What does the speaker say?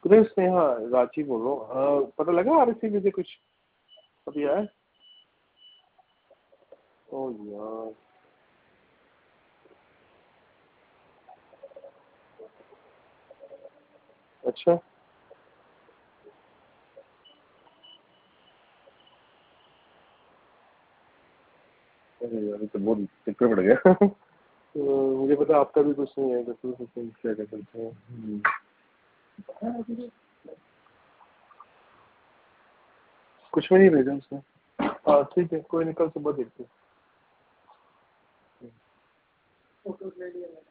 अरे स्नेहा, रांची बोल रहा हूँ। पता लगा RSC से कुछ अभी आया? ओ यार, अच्छा। अरे यार, ये तो बहुत चक्कर पड़ गया। मुझे पता आपका भी कुछ नहीं है, तो क्या कर सकते हैं। कुछ में नहीं भेजा उसने। हाँ ठीक है, कोई नहीं, कल सुबह देखते हैं।